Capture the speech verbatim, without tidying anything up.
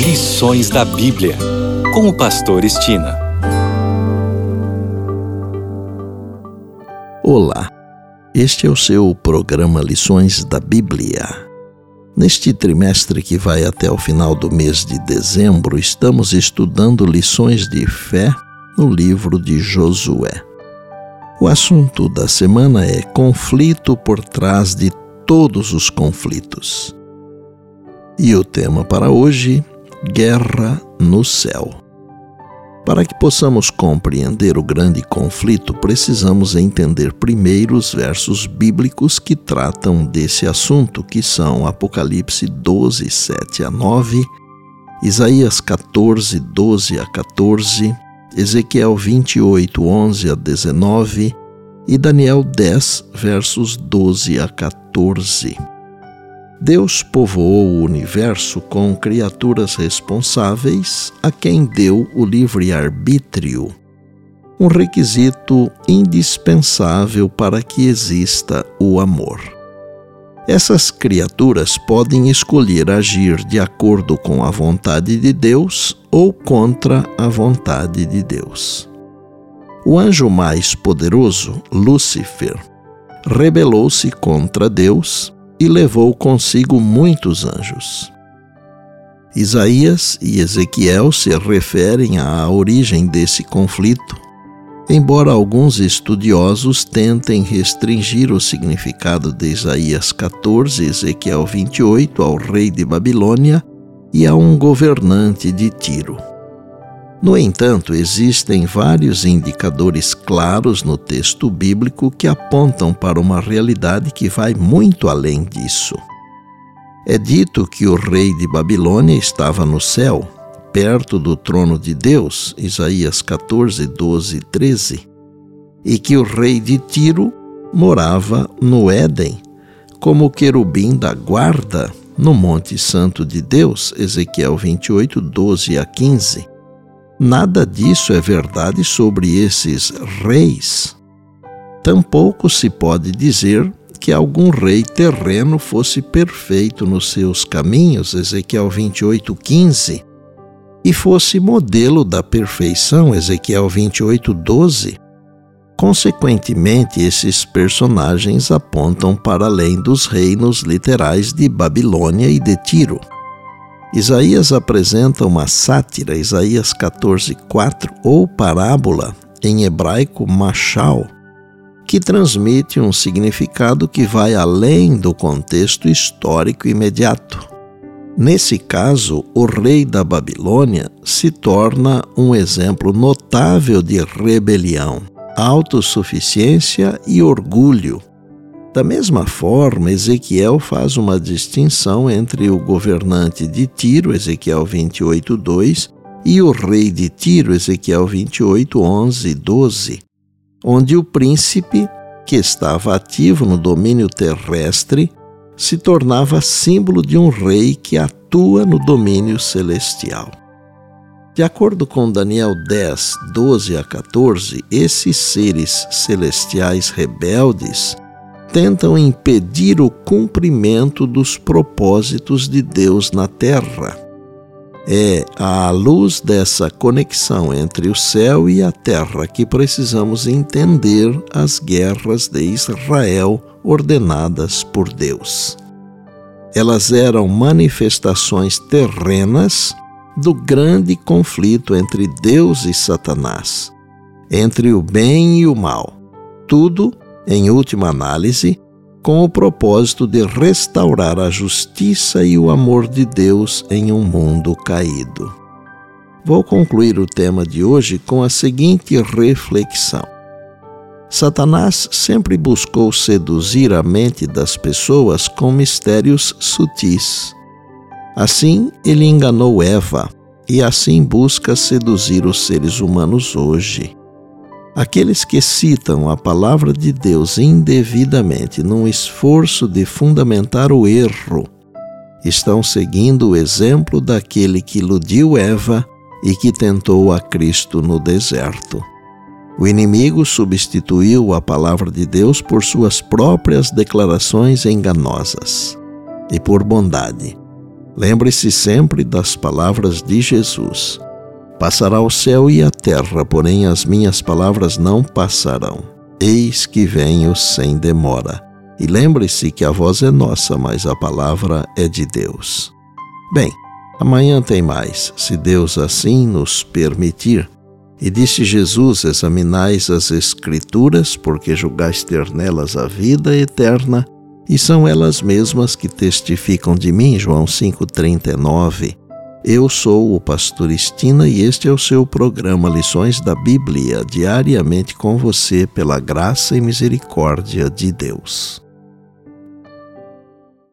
Lições da Bíblia, com o pastor Estina. Olá, este é o seu programa Lições da Bíblia. Neste trimestre que vai até o final do mês de dezembro, estamos estudando lições de fé no livro de Josué. O assunto da semana é conflito por trás de todos os conflitos. E o tema para hoje, guerra no céu. Para que possamos compreender o grande conflito, precisamos entender primeiro os versos bíblicos que tratam desse assunto, que são Apocalipse doze, sete a nove, Isaías catorze, doze a catorze, Ezequiel vinte e oito, onze a dezenove e Daniel dez, versos doze a catorze. Deus povoou o universo com criaturas responsáveis a quem deu o livre-arbítrio, um requisito indispensável para que exista o amor. Essas criaturas podem escolher agir de acordo com a vontade de Deus ou contra a vontade de Deus. O anjo mais poderoso, Lúcifer, rebelou-se contra Deus e levou consigo muitos anjos. Isaías e Ezequiel se referem à origem desse conflito, embora alguns estudiosos tentem restringir o significado de Isaías catorze e Ezequiel vinte e oito ao rei de Babilônia e a um governante de Tiro. No entanto, existem vários indicadores claros no texto bíblico que apontam para uma realidade que vai muito além disso. É dito que o rei de Babilônia estava no céu, perto do trono de Deus, Isaías catorze, doze e treze, e que o rei de Tiro morava no Éden, como querubim da guarda no Monte Santo de Deus, Ezequiel vinte e oito, doze a quinze. Nada disso é verdade sobre esses reis. Tampouco se pode dizer que algum rei terreno fosse perfeito nos seus caminhos, Ezequiel vinte e oito, quinze, e fosse modelo da perfeição, Ezequiel vinte e oito, doze. Consequentemente, esses personagens apontam para além dos reinos literais de Babilônia e de Tiro. Isaías apresenta uma sátira, Isaías catorze, quatro, ou parábola, em hebraico mashal, que transmite um significado que vai além do contexto histórico imediato. Nesse caso, o rei da Babilônia se torna um exemplo notável de rebelião, autossuficiência e orgulho. Da mesma forma, Ezequiel faz uma distinção entre o governante de Tiro, Ezequiel vinte e oito, dois, e o rei de Tiro, Ezequiel vinte e oito, onze e doze, onde o príncipe, que estava ativo no domínio terrestre, se tornava símbolo de um rei que atua no domínio celestial. De acordo com Daniel dez, doze a catorze, esses seres celestiais rebeldes tentam impedir o cumprimento dos propósitos de Deus na terra. É à luz dessa conexão entre o céu e a terra que precisamos entender as guerras de Israel ordenadas por Deus. Elas eram manifestações terrenas do grande conflito entre Deus e Satanás, entre o bem e o mal, tudo, em última análise, com o propósito de restaurar a justiça e o amor de Deus em um mundo caído. Vou concluir o tema de hoje com a seguinte reflexão. Satanás sempre buscou seduzir a mente das pessoas com mistérios sutis. Assim, ele enganou Eva e assim busca seduzir os seres humanos hoje. Aqueles que citam a palavra de Deus indevidamente num esforço de fundamentar o erro, estão seguindo o exemplo daquele que iludiu Eva e que tentou a Cristo no deserto. O inimigo substituiu a palavra de Deus por suas próprias declarações enganosas. E por bondade, Lembre-se sempre das palavras de Jesus: passará o céu e a terra, porém as minhas palavras não passarão. Eis que venho sem demora. E lembre-se que a voz é nossa, mas a palavra é de Deus. Bem, amanhã tem mais, se Deus assim nos permitir. E disse Jesus: examinais as Escrituras, porque julgais ter nelas a vida eterna, e são elas mesmas que testificam de mim. João cinco, trinta e nove. Eu sou o pastor Estina e este é o seu programa Lições da Bíblia, diariamente com você pela graça e misericórdia de Deus.